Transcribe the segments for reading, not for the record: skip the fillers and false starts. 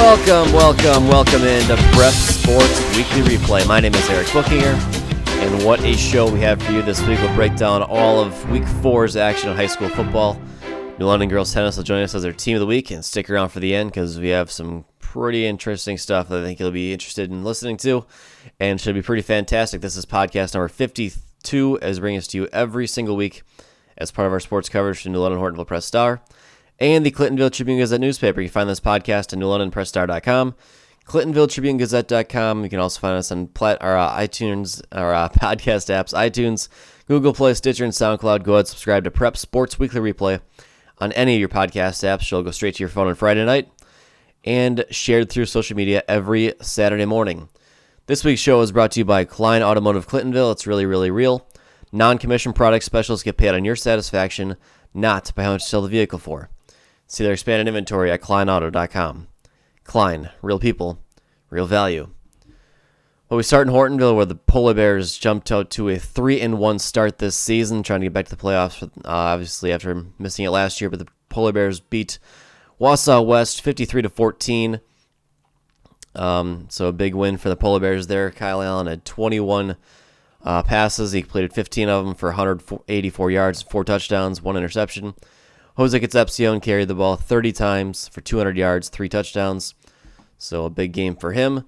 Welcome into Prep Sports Weekly Replay. My name is Eric Bookinger, and what a show we have for you this week. We'll break down all of Week 4's action in high school football. New London Girls Tennis will join us as their team of the week, and stick around for the end because we have some pretty interesting stuff that I think you'll be interested in listening to, and should be pretty fantastic. This is podcast number 52, as bringing us to you every single week as part of our sports coverage from New London Hortonville Press-Star and the Clintonville Tribune Gazette newspaper. You can find this podcast at newlondonpressstar.com, clintonvilletrubunegazette.com. You can also find us on iTunes, our podcast apps, iTunes, Google Play, Stitcher, and SoundCloud. Go ahead, subscribe to Prep Sports Weekly Replay on any of your podcast apps. She'll go straight to your phone on Friday night and shared through social media every Saturday morning. This week's show is brought to you by Klein Automotive Clintonville. It's really, really real. Non-commissioned product specialists get paid on your satisfaction, not by how much you sell the vehicle for. See their expanded inventory at kleinauto.com. Klein, real people, real value. Well, we start in Hortonville, where the Polar Bears jumped out to a 3-1 start this season, trying to get back to the playoffs, obviously after missing it last year. But the Polar Bears beat Wausau West 53-14. So a big win for the Polar Bears there. Kyle Allen had 21 passes. He completed 15 of them for 184 yards, 4 touchdowns, 1 interception. Jose Concepcion carried the ball 30 times for 200 yards, 3 touchdowns. So a big game for him.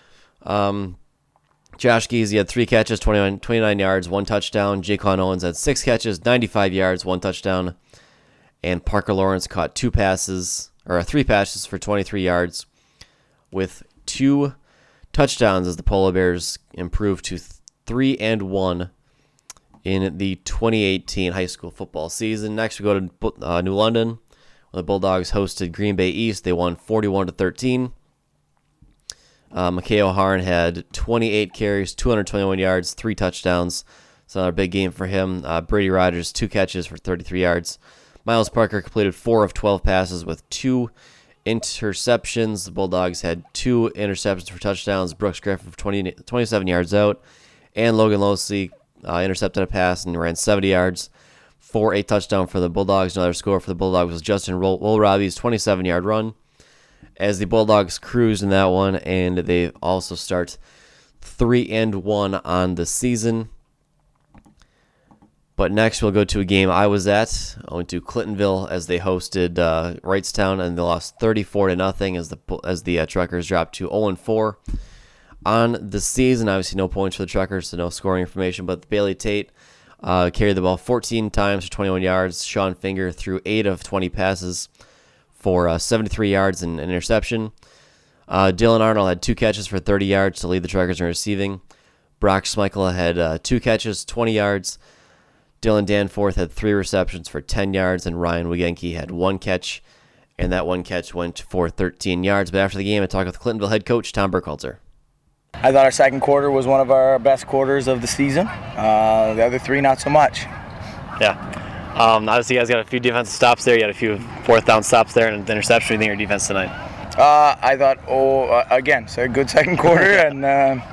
Josh Giese had 3 catches, 29 yards, 1 touchdown. Jaquan Owens had 6 catches, 95 yards, 1 touchdown. And Parker Lawrence caught 3 passes for 23 yards with 2 touchdowns as the Polar Bears improved to 3-1 in the 2018 high school football season. Next, we go to New London, where the Bulldogs hosted Green Bay East. They won 41-13. McKay O'Haran had 28 carries, 221 yards, 3 touchdowns. So another big game for him. Brady Rogers, 2 catches for 33 yards. Miles Parker completed 4 of 12 passes with 2 interceptions. The Bulldogs had 2 interceptions for touchdowns. Brooks Griffin for 27 yards out. And Logan Losey intercepted a pass and ran 70 yards for a touchdown for the Bulldogs. Another score for the Bulldogs was Justin Woolrabi's 27-yard run, as the Bulldogs cruised in that one, and they also start 3-1 on the season. But next we'll go to a game I was at. I went to Clintonville as they hosted Wrightstown, and they lost 34-0 as the Truckers dropped to 0-4 on the season. Obviously no points for the Truckers, so no scoring information, but Bailey Tate carried the ball 14 times for 21 yards. Sean Finger threw 8 of 20 passes for 73 yards and an interception. Dylan Arnold had 2 catches for 30 yards to lead the Truckers in receiving. Brock Schmeichel had 2 catches, 20 yards. Dylan Danforth had 3 receptions for 10 yards, and Ryan Wigenke had 1 catch, and that 1 catch went for 13 yards. But after the game, I talked with Clintonville head coach Tom Burkhalter. I thought our second quarter was one of our best quarters of the season. The other 3, not so much. Yeah. Obviously, you guys got a few defensive stops there. You had a few 4th down stops there and an interception. What do you think of your defense tonight? I thought, again, so a good second quarter and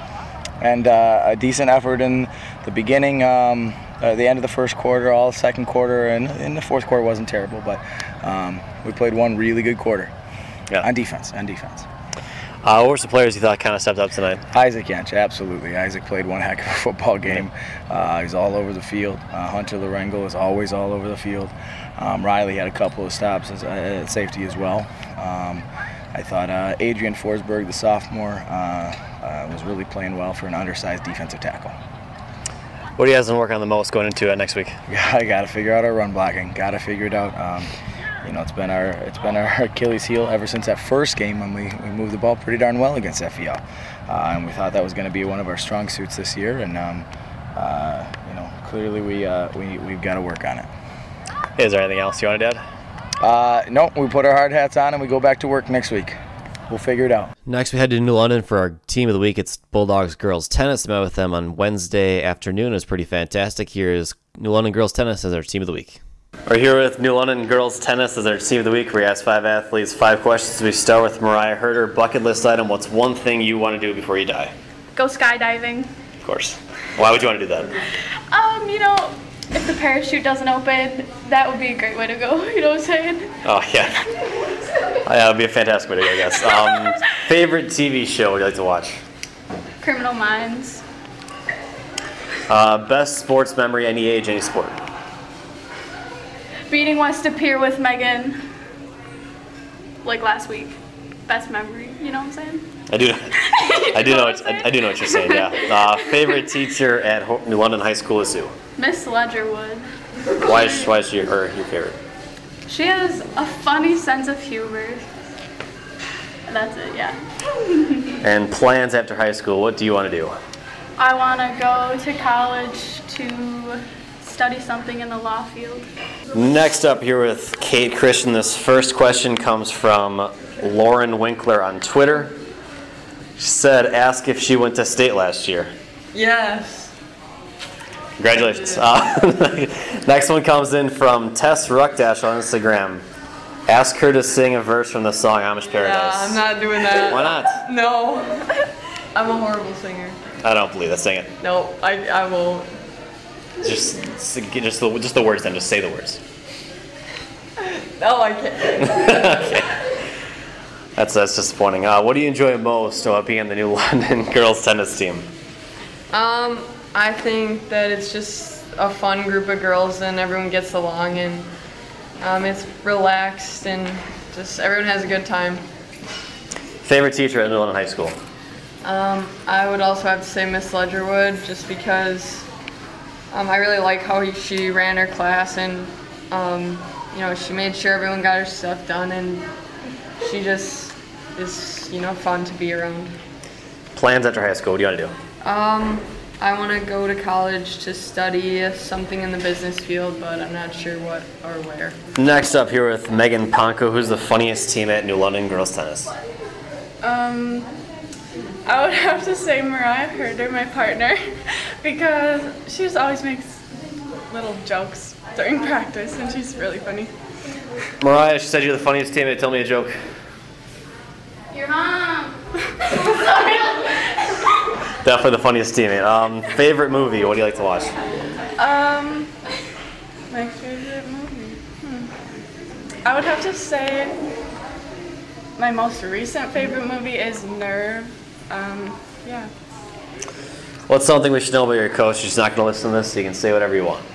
a decent effort in the beginning, the end of the first quarter, all second quarter, and in the fourth quarter wasn't terrible, but we played one really good quarter on defense. What were some players you thought kind of stepped up tonight? Isaac Yench, absolutely. Isaac played one heck of a football game. He's all over the field. Hunter Larengel is always all over the field. Riley had a couple of stops at safety as well. I thought Adrian Forsberg, the sophomore, was really playing well for an undersized defensive tackle. What do you guys want to work on the most going into next week? I got to figure out our run blocking. Got to figure it out. It's been our Achilles heel ever since that first game when we moved the ball pretty darn well against FEL, and we thought that was going to be one of our strong suits this year. And clearly we've got to work on it. Is there anything else you want to add? No, we put our hard hats on and we go back to work next week. We'll figure it out. Next, we head to New London for our team of the week. It's Bulldogs Girls Tennis. I met with them on Wednesday afternoon. It was pretty fantastic. Here is New London Girls Tennis as our team of the week. We're here with New London Girls Tennis as our team of the week. We ask 5 athletes 5 questions. We start with Mariah Herder. Bucket list item, what's one thing you want to do before you die? Go skydiving. Of course. Why would you want to do that? If the parachute doesn't open, that would be a great way to go. You know what I'm saying? Oh, yeah. Yeah, it would be a fantastic video, I guess. Favorite TV show would you like to watch? Criminal Minds. Best sports memory, any age, any sport. Beating West Pier with Megan. Like last week. Best memory. You know what I'm saying? I do know what you're saying. Yeah. Favorite teacher at New London High School is who? Miss Ledgerwood. Why is she your favorite? She has a funny sense of humor. That's it, yeah. And plans after high school, what do you want to do? I want to go to college to study something in the law field. Next up here with Kate Christian, this first question comes from Lauren Winkler on Twitter. She said, ask if she went to state last year. Yes. Congratulations. Next one comes in from Tess Ruckdash on Instagram. Ask her to sing a verse from the song Amish Paradise. Yeah, I'm not doing that. Why not? No. I'm a horrible singer. I don't believe that. Sing it. No, I won't. Just the words then. Just say the words. No, I can't. Okay. That's disappointing. What do you enjoy most about being on the New London girls tennis team? I think that it's just a fun group of girls and everyone gets along and it's relaxed and just everyone has a good time. Favorite teacher at New London High School? I would also have to say Miss Ledgerwood just because I really like how she ran her class and she made sure everyone got her stuff done and she just is fun to be around. Plans after high school, what do you want to do? I want to go to college to study something in the business field, but I'm not sure what or where. Next up here with Megan Ponko, who's the funniest team at New London girls tennis? I would have to say Mariah Herder, my partner, because she just always makes little jokes during practice, and she's really funny. Mariah, she said you're the funniest teammate. Tell me a joke. Your mom. Definitely the funniest teammate. Favorite movie? What do you like to watch? My favorite movie. I would have to say my most recent favorite movie is Nerve. Yeah. What's something we should know about your coach? She's not going to listen to this, so you can say whatever you want.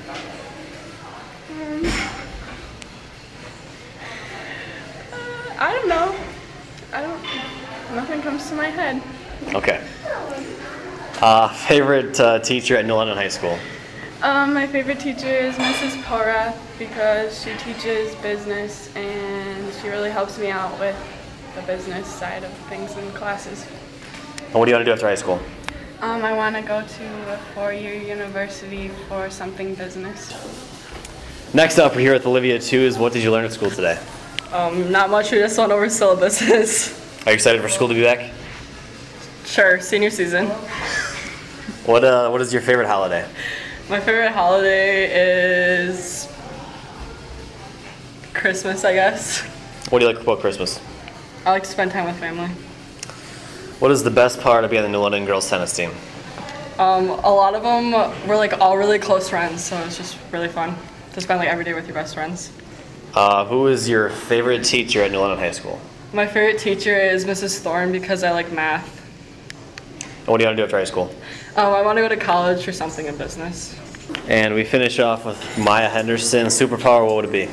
I don't know. Nothing comes to my head. Okay. Favorite teacher at New London High School? My favorite teacher is Mrs. Porath because she teaches business and she really helps me out with the business side of things in classes. And what do you want to do after high school? I want to go to a 4-year university for something business. Next up, we're here with Olivia Tews. What did you learn at school today? Not much. We just went over syllabuses. Are you excited for school to be back? Sure, senior season. What is your favorite holiday? My favorite holiday is Christmas, I guess. What do you like about Christmas? I like to spend time with family. What is the best part of being on the New London girls tennis team? A lot of them were all really close friends, so it's just really fun to spend every day with your best friends. Who is your favorite teacher at New London High School? My favorite teacher is Mrs. Thorne because I like math. And what do you want to do after high school? I want to go to college for something in business. And we finish off with Maya Henderson. Superpower, what would it be?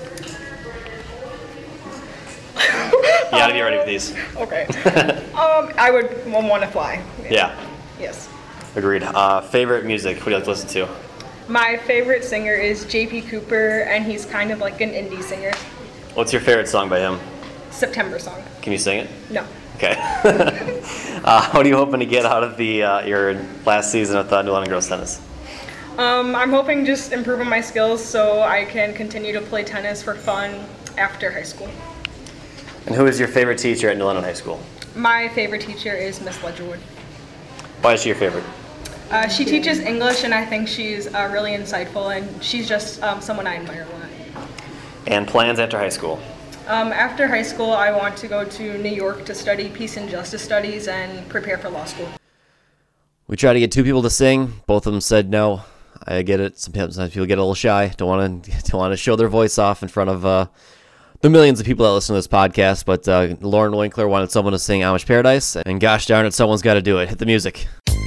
You gotta be ready with these. Okay. I would want to fly. Yeah. Yes. Agreed. Favorite music? What do you like to listen to? My favorite singer is J.P. Cooper, and he's kind of like an indie singer. What's your favorite song by him? September song. Can you sing it? No. Okay. What are you hoping to get out of your last season with New London girls tennis? I'm hoping just improving my skills so I can continue to play tennis for fun after high school. And who is your favorite teacher at New London High School? My favorite teacher is Miss Ledgerwood. Why is she your favorite? She teaches English, and I think she's really insightful, and she's just someone I admire a lot. And plans after high school? After high school, I want to go to New York to study peace and justice studies and prepare for law school. We tried to get two people to sing. Both of them said no. I get it. Sometimes people get a little shy. Don't want to show their voice off in front of the millions of people that listen to this podcast, but Lauren Winkler wanted someone to sing Amish Paradise, and gosh darn it, someone's got to do it. Hit the music.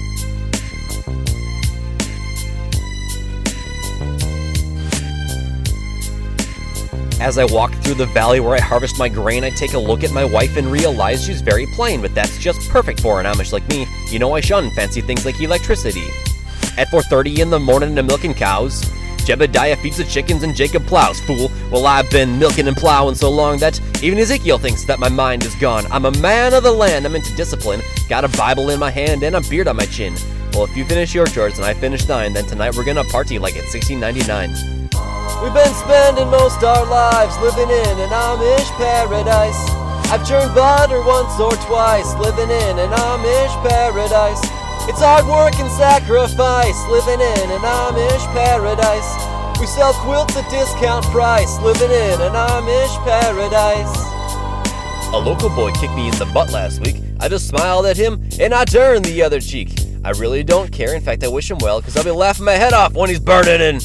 As I walk through the valley where I harvest my grain, I take a look at my wife and realize she's very plain, but that's just perfect for an Amish like me. You know I shun fancy things like electricity. At 4:30 in the morning, I'm milking cows. Jebediah feeds the chickens and Jacob plows. Fool, well I've been milking and plowing so long that even Ezekiel thinks that my mind is gone. I'm a man of the land, I'm into discipline. Got a Bible in my hand and a beard on my chin. Well, if you finish your chores and I finish mine, then tonight we're gonna party like it's 1699. We've been spending most our lives living in an Amish paradise. I've churned butter once or twice, living in an Amish paradise. It's hard work and sacrifice, living in an Amish paradise. We sell quilts at discount price, living in an Amish paradise. A local boy kicked me in the butt last week. I just smiled at him and I turned the other cheek. I really don't care, in fact I wish him well, cause I'll be laughing my head off when he's burning in.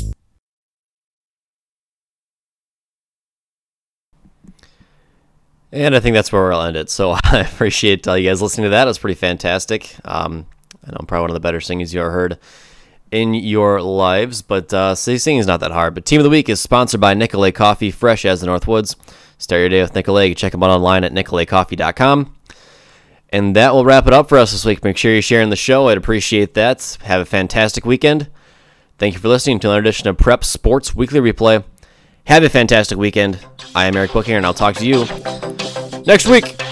And I think that's where we'll end it. So I appreciate you guys listening to that. It was pretty fantastic. I know I'm probably one of the better singers you ever heard in your lives, but singing is not that hard. But Team of the Week is sponsored by Nicolay Coffee, fresh as the Northwoods. Start your day with Nicolay. You can check them out online at nicolaycoffee.com. And that will wrap it up for us this week. Make sure you're sharing the show. I'd appreciate that. Have a fantastic weekend. Thank you for listening to another edition of Prep Sports Weekly Replay. Have a fantastic weekend. I am Eric Bookinger, and I'll talk to you next week.